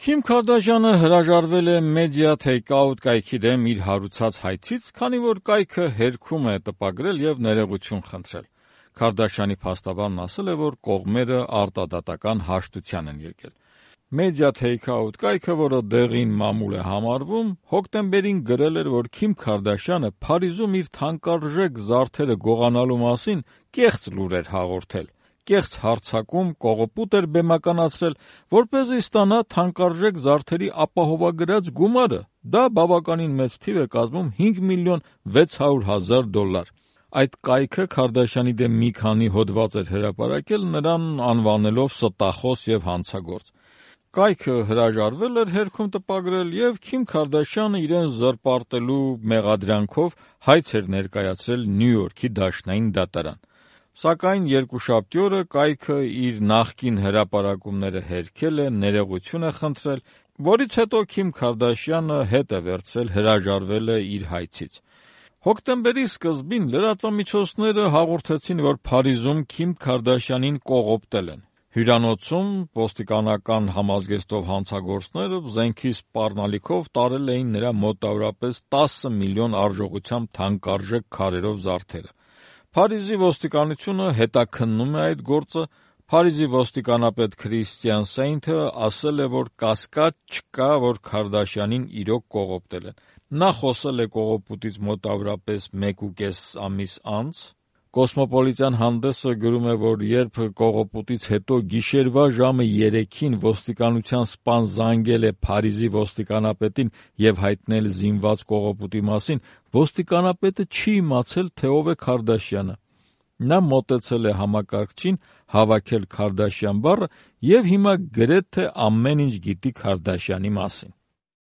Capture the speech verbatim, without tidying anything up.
Քիմ Քարդաշյանը հրաժարվել է մեդիա թեյք-աութ կայքի դեմ իր հարուցած հայցից, քանի որ կայքը հերքում է տպագրել եւ ներողություն խնդրել։ Քարդաշյանի փաստաբանն ասել է, որ կողմերը արտադատական հաշտության են եկել։ Մեդիա թեյք-աութ կայքը, որը դեղին մամուլ է համարվում, հոկտեմբերին գրել էր, որ Քիմ Քարդաշյանը Փարիզում իր թանկարժեք զարդերը գողանալու մասին կեղծ լուր էր հաղորդել։ Կեղծ հարձակում, կողոպուտ էր բեմականացրել, որպեսզի ստանա թանկարժեք զարդերի ապահովագրած գումարը։ Դա բավականին մեծ թիվ է կազմում հինգ միլիոն վեց հարյուր հազար դոլար։ Այդ կայքը Քարդաշյանի դեմ մի քանի հոդված էր հրապարակել, նրան անվանելով ստախոս եւ հանցագործ։ Կայքը հրաժարվել էր հերքում տպագրել եւ Քիմ Քարդաշյանը իրեն զրպարտելու մեղադրանքով հայց էր ներկայացրել Նյու Յորքի դաշնային դատարան։ Սակայն երկուշաբթի օրը կայքը իր նախկին հրապարակումները հերքել է, ներողություն է խնդրել, որից հետո Քիմ Քարդաշյանը հետ է վերցրել, հրաժարվել է իր հայցից։ Հոկտեմբերի սկզբին լրատվամիջոցները հաղորդեցին, որ Փարիզում Քիմ Քարդաշյանին կողոպտել են։ Հյուրանոցում ոստիկանական համազգեստով հանցագործները զենքի սպառնալիքով տարել էին նրա մոտավորապես տասը միլիոն արժողությամբ թանկարժեք քարերով զարդերը։ Փարիզի ոստիկանությունը հետաքննում է այդ գործը։ Փարիզի ոստիկանապետ Քրիստիան Սեյնթը ասել է, որ կասկած չկա, որ Քարդաշյանին իրոք կողոպտել են։ Նա խոսել է կողոպուտից մոտավորապես մեկ ու կես ամիս անց։ Կոսմոպոլիտյան հանդեսը գրում է, որ երբ կողոպուտից հետո գիշերվա ժամը երեքին ոստիկանության սպան զանգել է Փարիզի ոստիկանապետին եւ հայտնել զինված կողոպուտի մասին, ոստիկանապետը չի իմացել, թե ով է Քարդաշյանը։ Նա մոտեցել է համակարգչին, հավաքել Քարդաշյան բառը եւ հիմա գրեթե ամեն ինչ գիտի Քարդաշյանի մասին։